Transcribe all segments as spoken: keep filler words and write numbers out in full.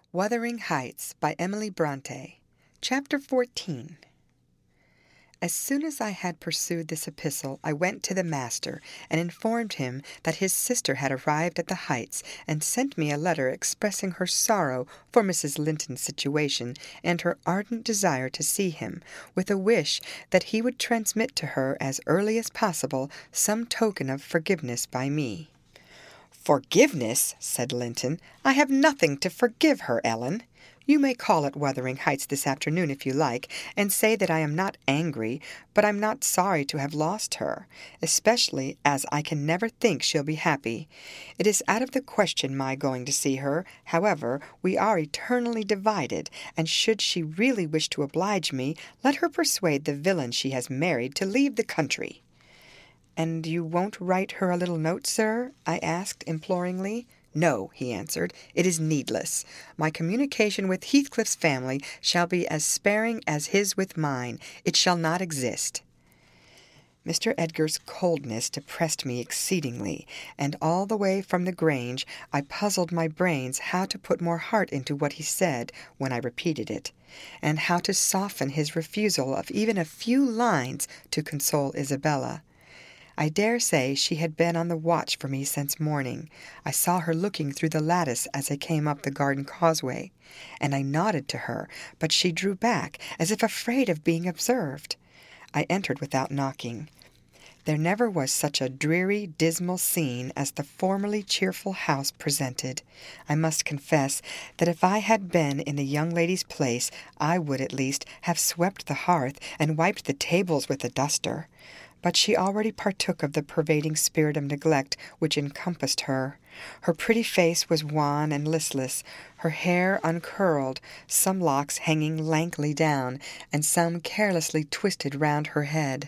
Wuthering Heights by Emily Bronte. Chapter fourteen. As soon as I had pursued this epistle, I went to the master, and informed him that his sister had arrived at the Heights, and sent me a letter expressing her sorrow for Missus Linton's situation, and her ardent desire to see him, with a wish that he would transmit to her as early as possible some token of forgiveness by me. "Forgiveness!" said Linton. "I have nothing to forgive her, Ellen. You may call at Wuthering Heights this afternoon if you like, and say that I am not angry, but I'm not sorry to have lost her, especially as I can never think she'll be happy. It is out of the question my going to see her. However, we are eternally divided, and should she really wish to oblige me, let her persuade the villain she has married to leave the country." "And you won't write her a little note, sir?" I asked imploringly. "No," he answered, "it is needless. My communication with Heathcliff's family shall be as sparing as his with mine. It shall not exist." Mister Edgar's coldness depressed me exceedingly, and all the way from the Grange I puzzled my brains how to put more heart into what he said when I repeated it, and how to soften his refusal of even a few lines to console Isabella. I dare say she had been on the watch for me since morning. I saw her looking through the lattice as I came up the garden causeway, and I nodded to her, but she drew back, as if afraid of being observed. I entered without knocking. There never was such a dreary, dismal scene as the formerly cheerful house presented. I must confess that if I had been in the young lady's place, I would at least have swept the hearth and wiped the tables with a duster. But she already partook of the pervading spirit of neglect which encompassed her. Her pretty face was wan and listless, her hair uncurled, some locks hanging lankly down, and some carelessly twisted round her head.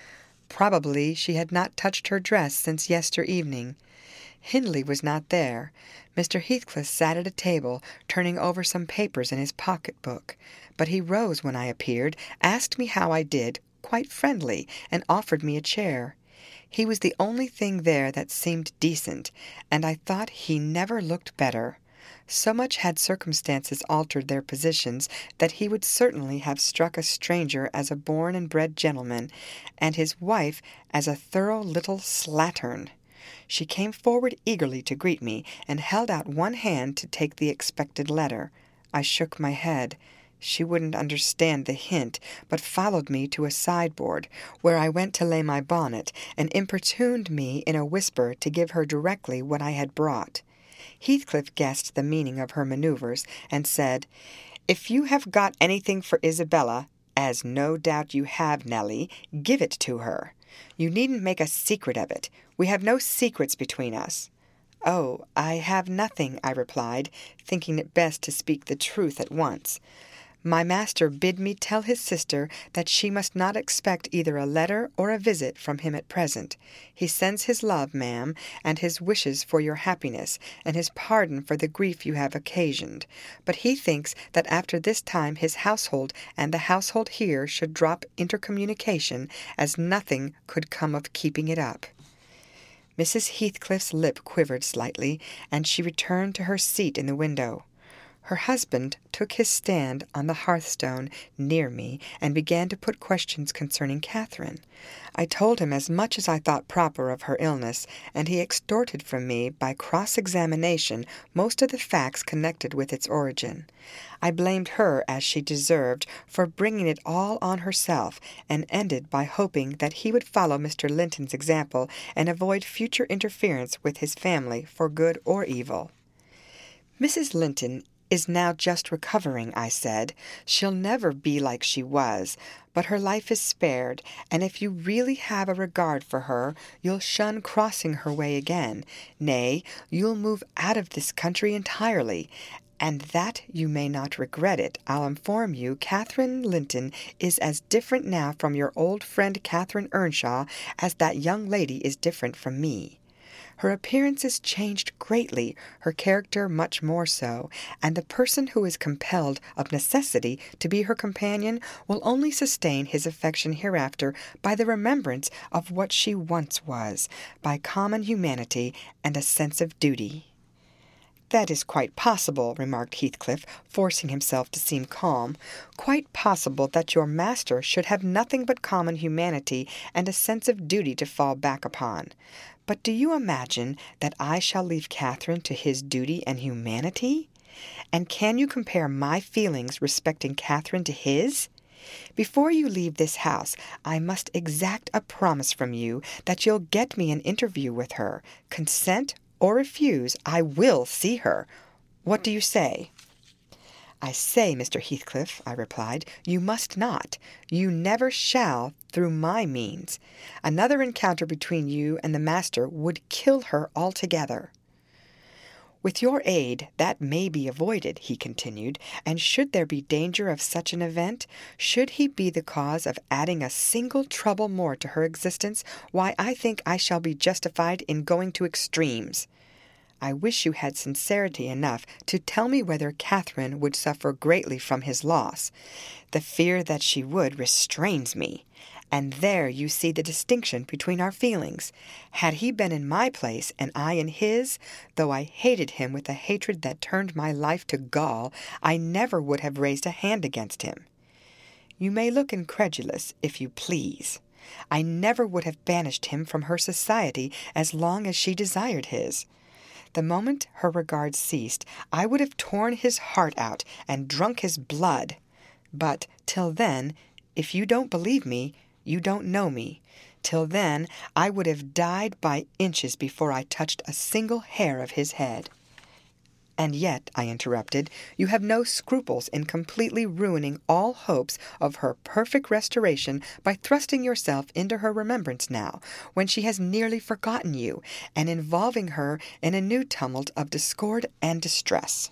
Probably she had not touched her dress since yester evening. Hindley was not there. Mister Heathcliff sat at a table, turning over some papers in his pocket-book, but he rose when I appeared, asked me how I did, quite friendly, and offered me a chair. He was the only thing there that seemed decent, and I thought he never looked better. So much had circumstances altered their positions that he would certainly have struck a stranger as a born and bred gentleman, and his wife as a thorough little slattern. She came forward eagerly to greet me, and held out one hand to take the expected letter. I shook my head. She wouldn't understand the hint, but followed me to a sideboard, where I went to lay my bonnet, and importuned me in a whisper to give her directly what I had brought. Heathcliff guessed the meaning of her manoeuvres, and said, "If you have got anything for Isabella, as no doubt you have, Nelly, give it to her. You needn't make a secret of it. We have no secrets between us." "Oh, I have nothing," I replied, thinking it best to speak the truth at once. "My master bid me tell his sister that she must not expect either a letter or a visit from him at present. He sends his love, ma'am, and his wishes for your happiness, and his pardon for the grief you have occasioned. But he thinks that after this time his household and the household here should drop intercommunication, as nothing could come of keeping it up." Missus Heathcliff's lip quivered slightly, and she returned to her seat in the window. Her husband took his stand on the hearthstone near me, and began to put questions concerning Catherine. I told him as much as I thought proper of her illness, and he extorted from me by cross-examination most of the facts connected with its origin. I blamed her, as she deserved, for bringing it all on herself, and ended by hoping that he would follow Mister Linton's example, and avoid future interference with his family for good or evil. "Missus Linton is now just recovering," I said. "She'll never be like she was, but her life is spared, and if you really have a regard for her, you'll shun crossing her way again. Nay, you'll move out of this country entirely, and that you may not regret it, I'll inform you Catherine Linton is as different now from your old friend Catherine Earnshaw as that young lady is different from me. Her appearance is changed greatly, her character much more so, and the person who is compelled of necessity to be her companion will only sustain his affection hereafter by the remembrance of what she once was, by common humanity and a sense of duty." "That is quite possible," remarked Heathcliff, forcing himself to seem calm, "quite possible that your master should have nothing but common humanity and a sense of duty to fall back upon. But do you imagine that I shall leave Catherine to his duty and humanity? And can you compare my feelings respecting Catherine to his? Before you leave this house, I must exact a promise from you that you'll get me an interview with her. Consent or refuse, I will see her. What do you say?" "I say, Mister Heathcliff," I replied, "you must not. You never shall through my means. Another encounter between you and the master would kill her altogether." "With your aid, that may be avoided," he continued, "and should there be danger of such an event, should he be the cause of adding a single trouble more to her existence, why, I think I shall be justified in going to extremes. I wish you had sincerity enough to tell me whether Catherine would suffer greatly from his loss. The fear that she would restrains me. And there you see the distinction between our feelings. Had he been in my place, and I in his, though I hated him with a hatred that turned my life to gall, I never would have raised a hand against him. You may look incredulous, if you please. I never would have banished him from her society as long as she desired his. The moment her regard ceased, I would have torn his heart out and drunk his blood. But till then, if you don't believe me, you don't know me. Till then, I would have died by inches before I touched a single hair of his head." "And yet," I interrupted, "you have no scruples in completely ruining all hopes of her perfect restoration by thrusting yourself into her remembrance now, when she has nearly forgotten you, and involving her in a new tumult of discord and distress."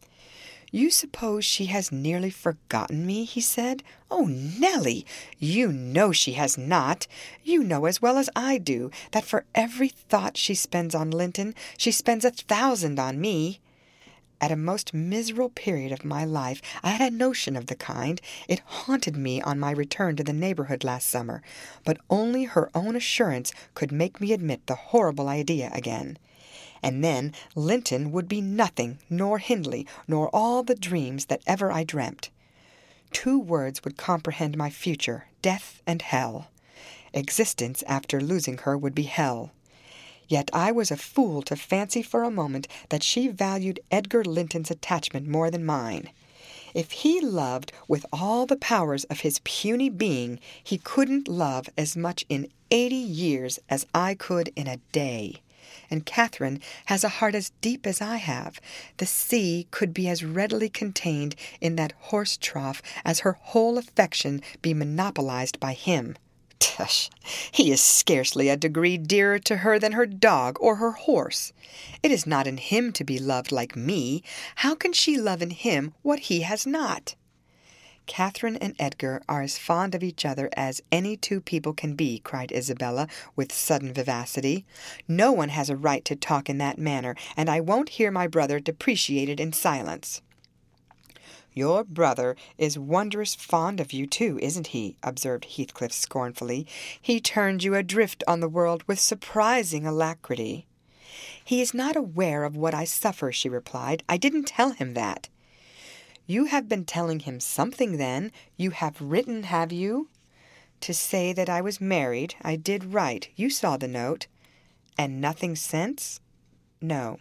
"You suppose she has nearly forgotten me?" he said. "Oh, Nelly, you know she has not. You know as well as I do that for every thought she spends on Linton, she spends a thousand on me. At a most miserable period of my life I had a notion of the kind. It haunted me on my return to the neighborhood last summer, but only her own assurance could make me admit the horrible idea again. And then Linton would be nothing, nor Hindley, nor all the dreams that ever I dreamt. Two words would comprehend my future, death and hell. Existence after losing her would be hell. Yet I was a fool to fancy for a moment that she valued Edgar Linton's attachment more than mine. If he loved with all the powers of his puny being, he couldn't love as much in eighty years as I could in a day. And Catherine has a heart as deep as I have. The sea could be as readily contained in that horse trough as her whole affection be monopolized by him. Tush! He is scarcely a degree dearer to her than her dog or her horse. It is not in him to be loved like me. How can she love in him what he has not? Catherine and Edgar are as fond of each other as any two people can be, cried Isabella with sudden vivacity. No one has a right to talk in that manner, and I won't hear my brother depreciated in silence. Your brother is wondrous fond of you, too, isn't he? Observed Heathcliff scornfully. He turned you adrift on the world with surprising alacrity. He is not aware of what I suffer, she replied. I didn't tell him that. You have been telling him something, then. You have written, have you? To say that I was married. I did write. You saw the note. And nothing since? No.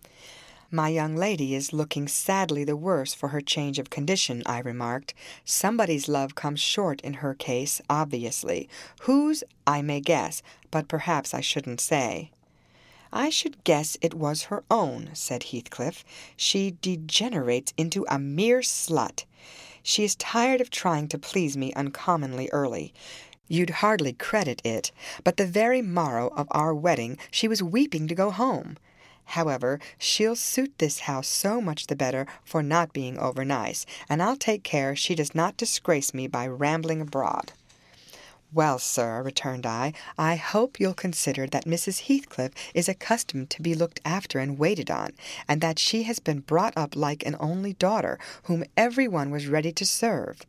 My young lady is looking sadly the worse for her change of condition, I remarked. Somebody's love comes short in her case, obviously. Whose, I may guess, but perhaps I shouldn't say. I should guess it was her own, said Heathcliff. She degenerates into a mere slut. She is tired of trying to please me uncommonly early. You'd hardly credit it, but the very morrow of our wedding she was weeping to go home. However, she'll suit this house so much the better for not being over-nice, and I'll take care she does not disgrace me by rambling abroad. Well, sir, returned I, I hope you'll consider that Missus Heathcliff is accustomed to be looked after and waited on, and that she has been brought up like an only daughter, whom every one was ready to serve.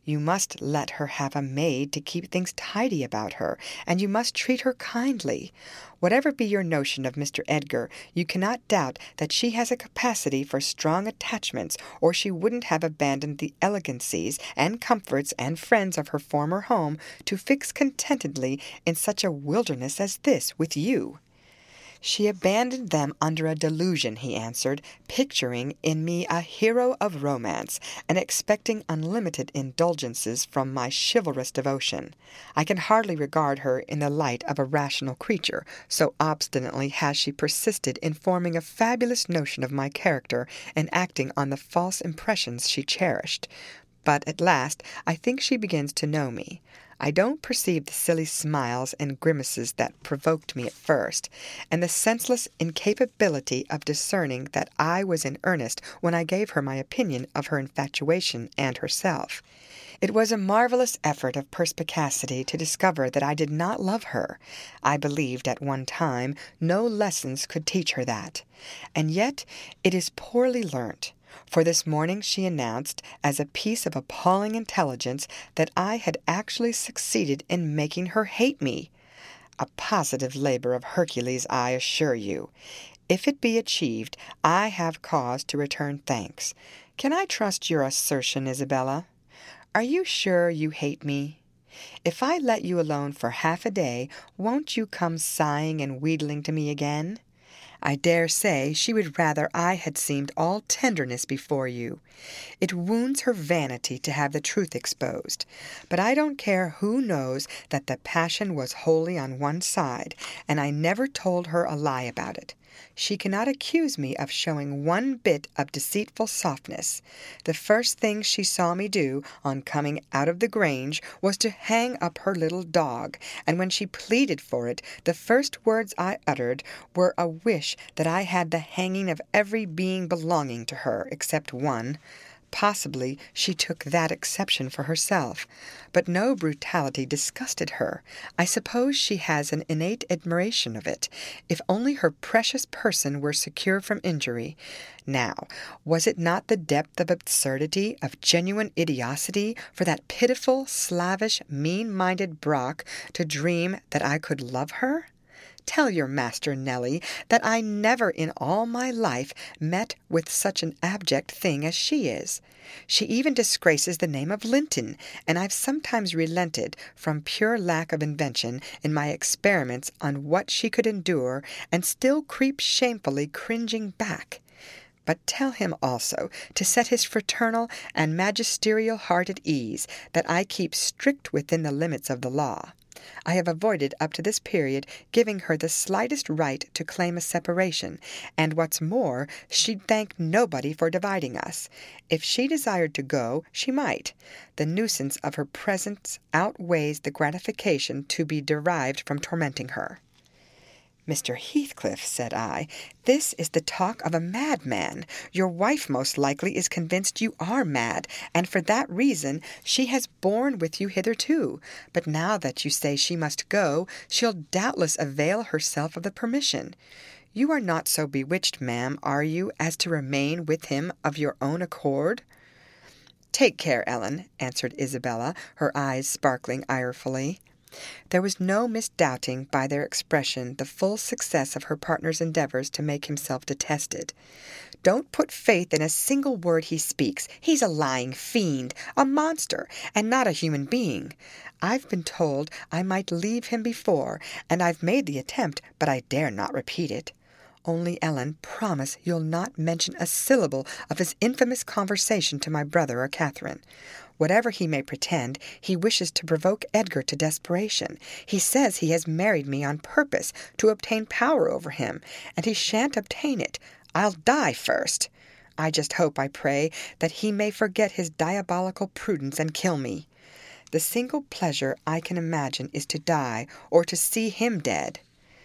You must let her have a maid to keep things tidy about her, and you must treat her kindly. Whatever be your notion of Mister Edgar, you cannot doubt that she has a capacity for strong attachments, or she wouldn't have abandoned the elegancies and comforts and friends of her former home to fix contentedly in such a wilderness as this with you." "She abandoned them under a delusion," he answered, "picturing in me a hero of romance, and expecting unlimited indulgences from my chivalrous devotion. I can hardly regard her in the light of a rational creature, so obstinately has she persisted in forming a fabulous notion of my character and acting on the false impressions she cherished. But at last I think she begins to know me. I don't perceive the silly smiles and grimaces that provoked me at first, and the senseless incapability of discerning that I was in earnest when I gave her my opinion of her infatuation and herself. It was a marvellous effort of perspicacity to discover that I did not love her. I believed at one time no lessons could teach her that. And yet it is poorly learnt. For this morning she announced, as a piece of appalling intelligence, that I had actually succeeded in making her hate me. A positive labor of Hercules, I assure you. If it be achieved, I have cause to return thanks. Can I trust your assertion, Isabella? Are you sure you hate me? If I let you alone for half a day, won't you come sighing and wheedling to me again? I dare say she would rather I had seemed all tenderness before you. It wounds her vanity to have the truth exposed. But I don't care who knows that the passion was wholly on one side, and I never told her a lie about it. She cannot accuse me of showing one bit of deceitful softness. The first thing she saw me do on coming out of the Grange was to hang up her little dog, and when she pleaded for it, the first words I uttered were a wish that I had the hanging of every being belonging to her, except one. Possibly she took that exception for herself, but no brutality disgusted her. I suppose she has an innate admiration of it, if only her precious person were secure from injury. Now, was it not the depth of absurdity, of genuine idiocy, for that pitiful, slavish, mean-minded Brock to dream that I could love her? Tell your master, Nelly, that I never in all my life met with such an abject thing as she is. She even disgraces the name of Linton, and I've sometimes relented, from pure lack of invention, in my experiments on what she could endure, and still creep shamefully cringing back. But tell him also, to set his fraternal and magisterial heart at ease, that I keep strict within the limits of the law. I have avoided up to this period giving her the slightest right to claim a separation, and what's more, she'd thank nobody for dividing us. If she desired to go, she might. The nuisance of her presence outweighs the gratification to be derived from tormenting her." "Mister Heathcliff," said I, "this is the talk of a madman. Your wife most likely is convinced you are mad, and for that reason she has borne with you hitherto. But now that you say she must go, she'll doubtless avail herself of the permission. You are not so bewitched, ma'am, are you, as to remain with him of your own accord?" "Take care, Ellen," answered Isabella, her eyes sparkling irefully. There was no misdoubting by their expression the full success of her partner's endeavours to make himself detested. "Don't put faith in a single word he speaks. He's a lying fiend, a monster, and not a human being. I've been told I might leave him before, and I've made the attempt, but I dare not repeat it. Only, Ellen, promise you'll not mention a syllable of his infamous conversation to my brother or Catherine. Whatever he may pretend, he wishes to provoke Edgar to desperation. He says he has married me on purpose to obtain power over him, and he shan't obtain it. I'll die first. I just hope, I pray, that he may forget his diabolical prudence and kill me. The single pleasure I can imagine is to die, or to see him dead.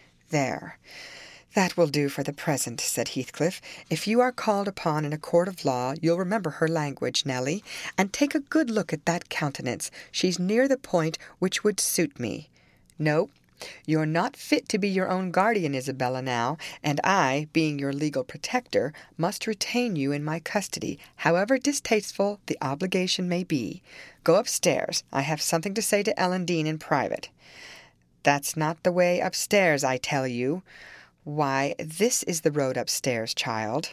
There. That will do for the present," said Heathcliff. "If you are called upon in a court of law, you'll remember her language, Nelly, and take a good look at that countenance. She's near the point which would suit me. No, You're not fit to be your own guardian, Isabella, now, and I, being your legal protector, must retain you in my custody, however distasteful the obligation may be. Go upstairs. I have something to say to Ellen Dean in private." "That's not the way upstairs, I tell you." "Why, this is the road upstairs, child."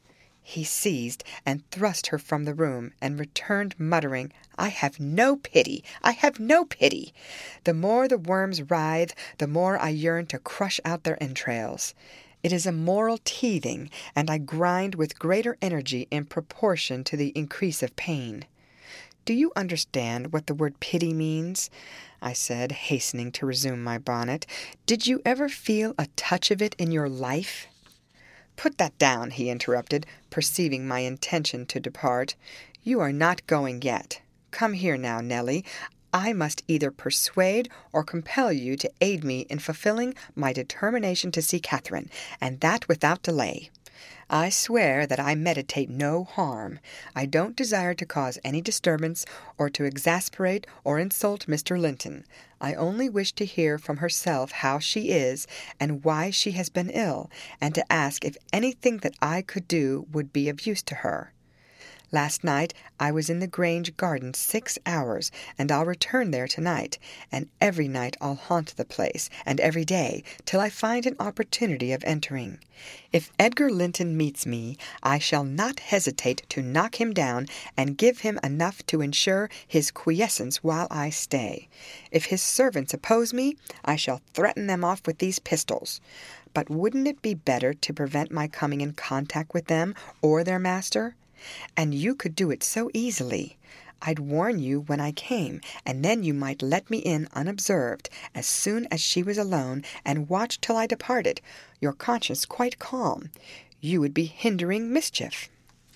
He seized and thrust her from the room, and returned muttering, "I have no pity, I have no pity. The more the worms writhe, the more I yearn to crush out their entrails. It is a moral teething, and I grind with greater energy in proportion to the increase of pain." "Do you understand what the word pity means?" I said, hastening to resume my bonnet. "Did you ever feel a touch of it in your life?" "Put that down," he interrupted, perceiving my intention to depart. "You are not going yet. Come here now, Nelly. I must either persuade or compel you to aid me in fulfilling my determination to see Catherine, and that without delay. I swear that I meditate no harm. I don't desire to cause any disturbance, or to exasperate or insult Mister Linton. I only wish to hear from herself how she is, and why she has been ill, and to ask if anything that I could do would be of use to her. Last night I was in the Grange garden six hours, and I'll return there tonight, and every night I'll haunt the place, and every day, till I find an opportunity of entering. If Edgar Linton meets me, I shall not hesitate to knock him down, and give him enough to ensure his quiescence while I stay. If his servants oppose me, I shall threaten them off with these pistols. But wouldn't it be better to prevent my coming in contact with them or their master? And you could do it so easily. I'd warn you when I came, and then you might let me in unobserved, as soon as she was alone, and watch till I departed, your conscience quite calm. You would be hindering mischief."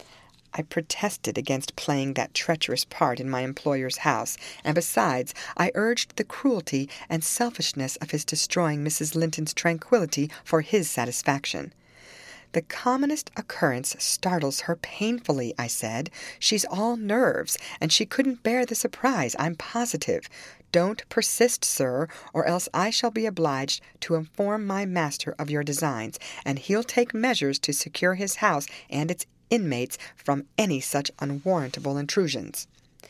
I protested against playing that treacherous part in my employer's house, and besides, I urged the cruelty and selfishness of his destroying Missus Linton's tranquillity for his satisfaction. "The commonest occurrence startles her painfully," I said. "She's all nerves, and she couldn't bear the surprise, I'm positive. Don't persist, sir, or else I shall be obliged to inform my master of your designs, and he'll take measures to secure his house and its inmates from any such unwarrantable intrusions."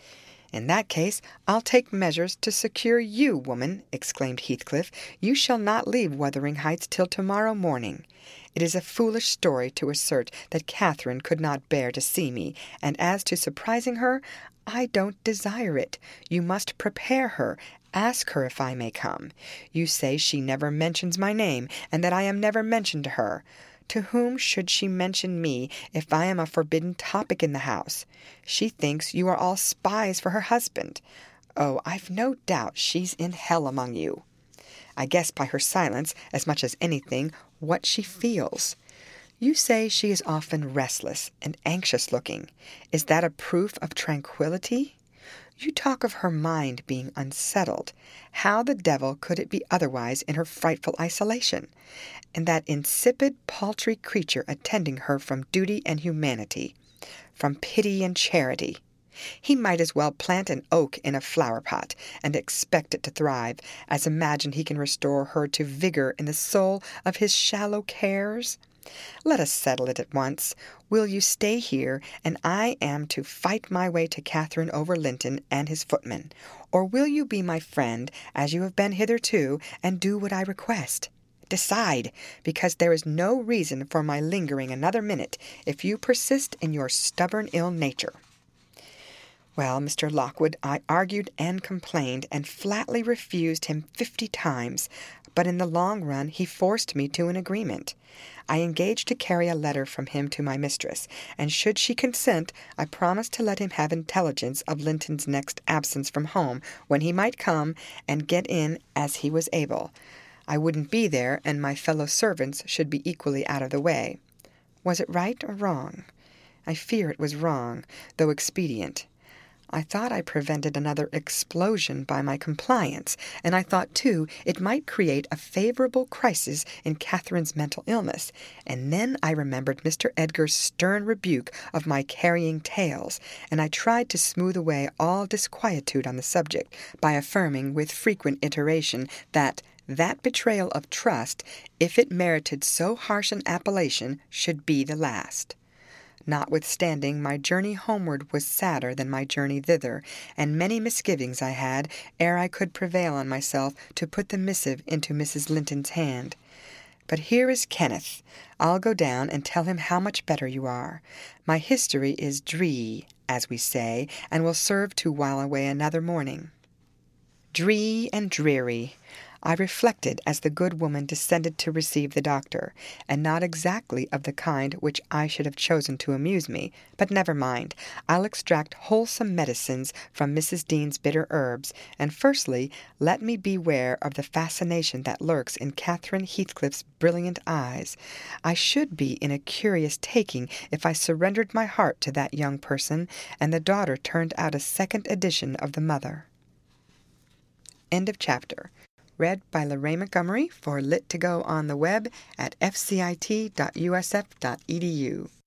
"In that case, I'll take measures to secure you, woman," exclaimed Heathcliff. "You shall not leave Wuthering Heights till tomorrow morning. It is a foolish story to assert that Catherine could not bear to see me, and as to surprising her, I don't desire it. You must prepare her. Ask her if I may come. You say she never mentions my name, and that I am never mentioned to her. To whom should she mention me if I am a forbidden topic in the house? She thinks you are all spies for her husband. Oh, I've no doubt she's in hell among you. I guess by her silence, as much as anything, what she feels. You say she is often restless and anxious-looking. Is that a proof of tranquillity? You talk of her mind being unsettled. How the devil could it be otherwise in her frightful isolation? And that insipid, paltry creature attending her from duty and humanity, from pity and charity. He might as well plant an oak in a flower-pot, and expect it to thrive, as imagine he can restore her to vigour in the soul of his shallow cares. Let us settle it at once. Will you stay here, and I am to fight my way to Catherine over Linton and his footman? Or will you be my friend, as you have been hitherto, and do what I request? Decide, because there is no reason for my lingering another minute, if you persist in your stubborn ill nature." Well, Mister Lockwood, I argued and complained, and flatly refused him fifty times, but in the long run he forced me to an agreement. I engaged to carry a letter from him to my mistress, and should she consent, I promised to let him have intelligence of Linton's next absence from home, when he might come, and get in as he was able. I wouldn't be there, and my fellow servants should be equally out of the way. Was it right or wrong? I fear it was wrong, though expedient. I thought I prevented another explosion by my compliance, and I thought, too, it might create a favourable crisis in Catherine's mental illness, and then I remembered Mister Edgar's stern rebuke of my carrying tales, and I tried to smooth away all disquietude on the subject by affirming with frequent iteration that That betrayal of trust, if it merited so harsh an appellation, should be the last. Notwithstanding, my journey homeward was sadder than my journey thither, and many misgivings I had ere I could prevail on myself to put the missive into Missus Linton's hand. But here is Kenneth. I'll go down and tell him how much better you are. My history is dree, as we say, and will serve to while away another morning. Dree and dreary, I reflected as the good woman descended to receive the doctor, and not exactly of the kind which I should have chosen to amuse me, but never mind, I'll extract wholesome medicines from Missus Dean's bitter herbs, and firstly let me beware of the fascination that lurks in Catherine Heathcliff's brilliant eyes. I should be in a curious taking if I surrendered my heart to that young person, and the daughter turned out a second edition of the mother. End of chapter. Read by Lorraine Montgomery for Lit to Go on the web at f c i t dot u s f dot e d u.